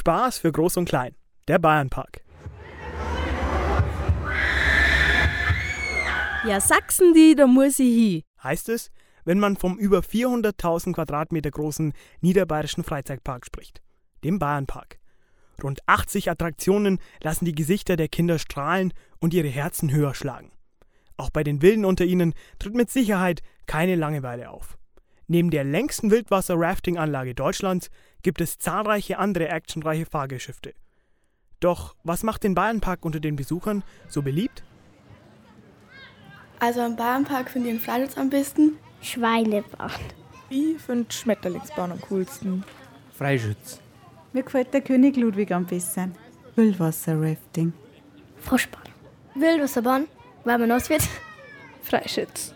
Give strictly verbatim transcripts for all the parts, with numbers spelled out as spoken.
Spaß für Groß und Klein. Der Bayernpark. Ja, Sachsen die, da muss ich hin. Heißt es, wenn man vom über vierhunderttausend Quadratmeter großen niederbayerischen Freizeitpark spricht, dem Bayernpark. Rund achtzig Attraktionen lassen die Gesichter der Kinder strahlen und ihre Herzen höher schlagen. Auch bei den Wilden unter ihnen tritt mit Sicherheit keine Langeweile auf. Neben der längsten Wildwasser-Rafting-Anlage Deutschlands gibt es zahlreiche andere actionreiche Fahrgeschäfte. Doch was macht den Bayernpark unter den Besuchern so beliebt? Also am Bayernpark finde ich den Freischutz am besten. Schweinebahn. Ich finde Schmetterlingsbahn am coolsten. Freischütz. Mir gefällt der König Ludwig am besten. Wildwasser-Rafting. Froschbahn. Wildwasserbahn, weil man nass wird. Freischütz.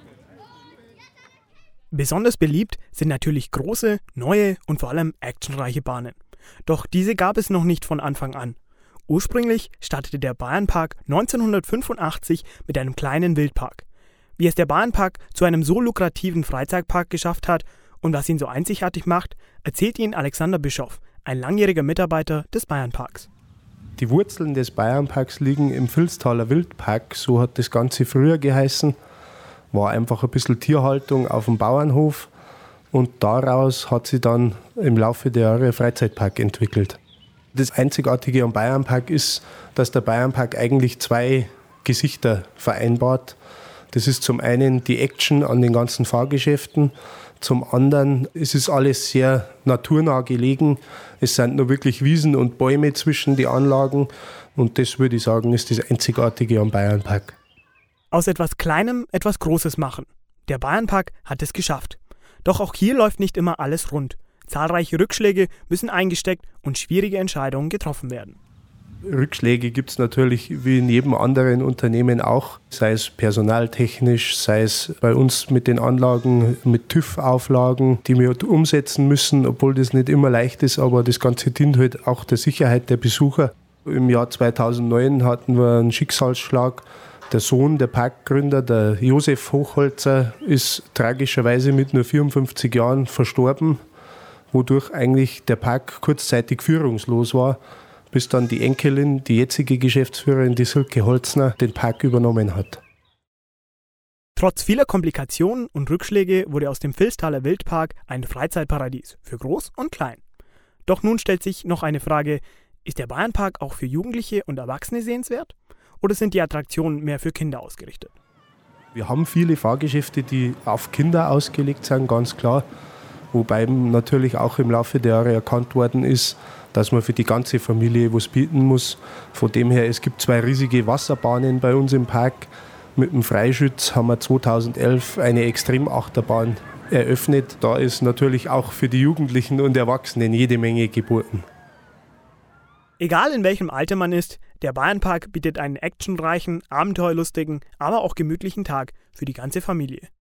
Besonders beliebt sind natürlich große, neue und vor allem actionreiche Bahnen. Doch diese gab es noch nicht von Anfang an. Ursprünglich startete der Bayernpark neunzehnhundertfünfundachtzig mit einem kleinen Wildpark. Wie es der Bayernpark zu einem so lukrativen Freizeitpark geschafft hat und was ihn so einzigartig macht, erzählt Ihnen Alexander Bischoff, ein langjähriger Mitarbeiter des Bayernparks. Die Wurzeln des Bayernparks liegen im Vilstaler Wildpark, so hat das Ganze früher geheißen. War einfach ein bisschen Tierhaltung auf dem Bauernhof und daraus hat sich dann im Laufe der Jahre ein Freizeitpark entwickelt. Das Einzigartige am Bayernpark ist, dass der Bayernpark eigentlich zwei Gesichter vereinbart. Das ist zum einen die Action an den ganzen Fahrgeschäften, zum anderen ist es alles sehr naturnah gelegen. Es sind nur wirklich Wiesen und Bäume zwischen die Anlagen und das würde ich sagen, ist das Einzigartige am Bayernpark. Aus etwas Kleinem etwas Großes machen. Der Bayernpark hat es geschafft. Doch auch hier läuft nicht immer alles rund. Zahlreiche Rückschläge müssen eingesteckt und schwierige Entscheidungen getroffen werden. Rückschläge gibt es natürlich wie in jedem anderen Unternehmen auch, sei es personaltechnisch, sei es bei uns mit den Anlagen, mit TÜV-Auflagen, die wir umsetzen müssen, obwohl das nicht immer leicht ist, aber das Ganze dient halt auch der Sicherheit der Besucher. Im Jahr zweitausendneun hatten wir einen Schicksalsschlag. Der Sohn der Parkgründer, der Josef Hochholzer, ist tragischerweise mit nur vierundfünfzig Jahren verstorben, wodurch eigentlich der Park kurzzeitig führungslos war, bis dann die Enkelin, die jetzige Geschäftsführerin, die Silke Holzner, den Park übernommen hat. Trotz vieler Komplikationen und Rückschläge wurde aus dem Vilstaler Wildpark ein Freizeitparadies für Groß und Klein. Doch nun stellt sich noch eine Frage, ist der Bayernpark auch für Jugendliche und Erwachsene sehenswert? Oder sind die Attraktionen mehr für Kinder ausgerichtet? Wir haben viele Fahrgeschäfte, die auf Kinder ausgelegt sind, ganz klar. Wobei natürlich auch im Laufe der Jahre erkannt worden ist, dass man für die ganze Familie was bieten muss. Von dem her, es gibt zwei riesige Wasserbahnen bei uns im Park. Mit dem Freischütz haben wir zweitausendelf eine Extremachterbahn eröffnet. Da ist natürlich auch für die Jugendlichen und Erwachsenen jede Menge geboten. Egal in welchem Alter man ist, der Bayernpark bietet einen actionreichen, abenteuerlustigen, aber auch gemütlichen Tag für die ganze Familie.